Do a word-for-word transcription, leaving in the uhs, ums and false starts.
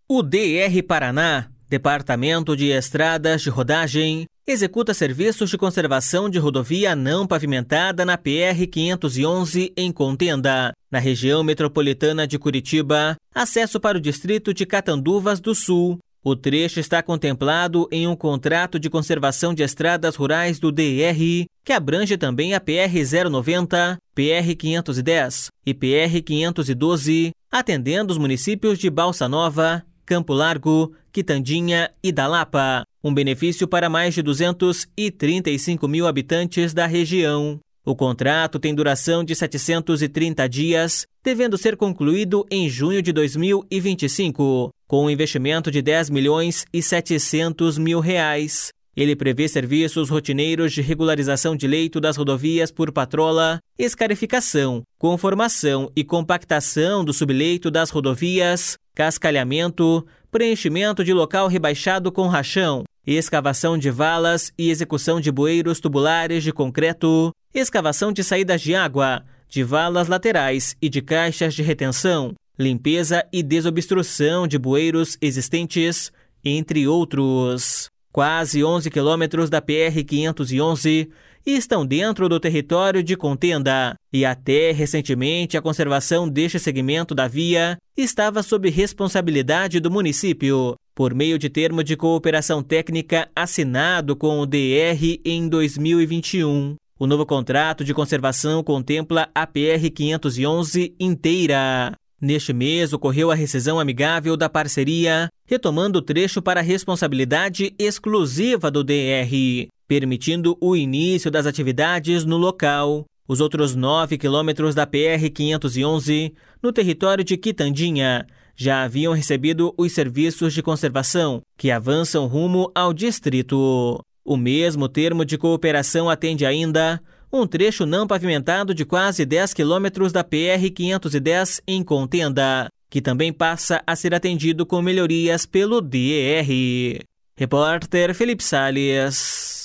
O D R Paraná, Departamento de Estradas de Rodagem, executa serviços de conservação de rodovia não pavimentada na P R quinhentos e onze em Contenda, na região metropolitana de Curitiba, acesso para o distrito de Catanduvas do Sul. O trecho está contemplado em um contrato de conservação de estradas rurais do D R, que abrange também a P R zero noventa, P R quinhentos e dez e P R quinhentos e doze, atendendo os municípios de Balsa Nova, Campo Largo, Quitandinha e da Lapa, um benefício para mais de duzentos e trinta e cinco mil habitantes da região. O contrato tem duração de setecentos e trinta dias, devendo ser concluído em junho de dois mil e vinte e cinco, com um investimento de dez milhões e setecentos mil reais. Ele prevê serviços rotineiros de regularização de leito das rodovias por patrola, escarificação, conformação e compactação do subleito das rodovias, cascalhamento, preenchimento de local rebaixado com rachão, escavação de valas e execução de bueiros tubulares de concreto, escavação de saídas de água, de valas laterais e de caixas de retenção, limpeza e desobstrução de bueiros existentes, entre outros. Quase onze quilômetros da P R quinhentos e onze estão dentro do território de Contenda e até recentemente a conservação deste segmento da via estava sob responsabilidade do município, por meio de termo de cooperação técnica assinado com o D R em dois mil e vinte e um. O novo contrato de conservação contempla a P R quinhentos e onze inteira. Neste mês, ocorreu a rescisão amigável da parceria, retomando o trecho para a responsabilidade exclusiva do D R, permitindo o início das atividades no local. Os outros nove quilômetros da P R quinhentos e onze, no território de Quitandinha, já haviam recebido os serviços de conservação, que avançam rumo ao distrito. O mesmo termo de cooperação atende ainda um trecho não pavimentado de quase dez quilômetros da P R quinhentos e dez em Contenda, que também passa a ser atendido com melhorias pelo D R. Repórter Felipe Salles.